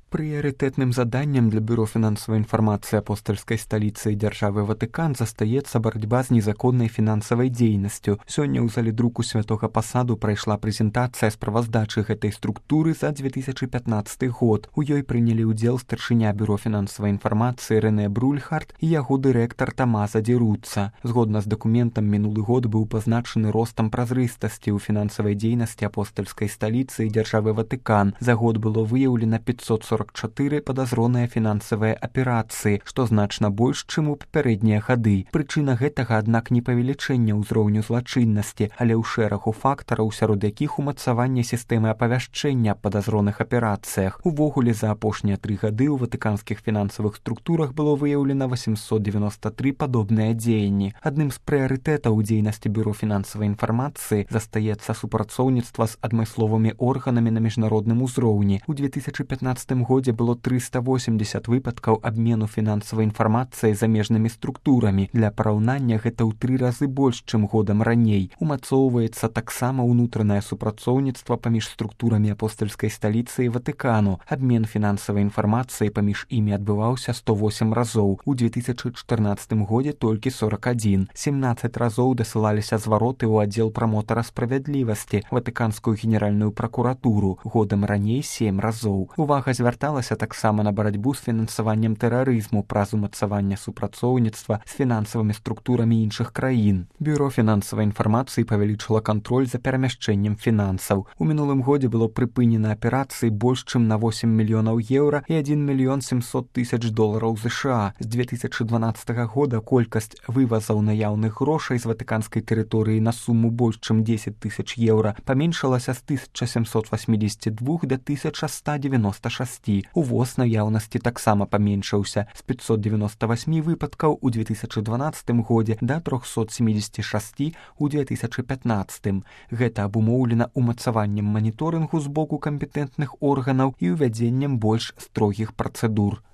Прыярытэтным заданнем для Бюро фінансавай інфармацыі апостальскай сталіцы і дзяржавы Ватыкан застаецца барацьба з незаконнай фінансавай дзейнасцю. Сёння ў зале друку Святога Пасаду прайшла прэзентацыя справаздачы гэтай структуры за 2015 год. У ёй прынялі ўдзел старшыня Бюро фінансавай інфармацыі Рэнэ Брульхард і яго дырэктар Тамаза Ді Руцца. Згодна з дакументам, минулы год быў пазначаны ростам празрыстасці ў фінансавай дзейнасці апостальскай сталіцы і дзяржавы Ватыкан. За год было выяўлена 544 падазроныя фінансавыя аперацыі, што значна больш, чым у папярэднія гады. Прычына гэтага, аднак, не павелічэння ўзроўню злачыннасці, але ў шэрагу фактараў, сярод якіх умацаванне сістэмы апавяшчэння аб падазроных аперацыях. Увогуле, за апошнія 3 гады ў ватыканскіх фінансавых структурах было выяўлена 893 падобныя дзеянні. Адным з прыярытэтаў у дзейнасці Бюро фінансавай інфармацыі застаецца супрацоўніцтва з адмысловымі органамі на міжнародным узроўні. У 2015 годзе было 380 выпадкаў абмену фінансавай інфармацыяй замежнымі структурамі. Для параўнання гэта ў 3 разы больш, чым годам раней. Умацоўваецца таксама ўнутранае супрацоўніцтва паміж структурамі апостальскай сталіцы і Ватыкану. Абмен фінансавай інфармацыі паміж імі адбываўся 108 разоў. У 2014 годзе толькі 41. 17 разоў дасылаліся звароты ў аддзел прамотара справядлівасці, Ватыканскую генеральную пракуратуру. Годам раней 7 разоў. Увага звярталася таксама на барацьбу з фінансаваннем тэрарызму праз умацаванне супрацоўніцтва з фінансавымі структурамі іншых краін. Бюро фінансавай інфармацыі павялічыла кантроль за перамяшчэннем фінансаў. У мінулым годзе было прыпынена аперацыі больш чым на 8 мільёнаў еўра і 1 мільён 700 тысяч долараў США. З 2012 года колькасць вывазаў наяўных грошай з ватыканскай тэрыторыі на суму больш чым 10 тысяч еўра паменшылася з 1782 да 1196. Увоз наяўнасці таксама паменшыўся з 598 выпадкаў у 2012 годзе да 376 у 2015. Гэта абумоўлена умацаваннем маніторынгу з боку кампетэнтных органаў і ўвядзеннем больш строгіх працэдур.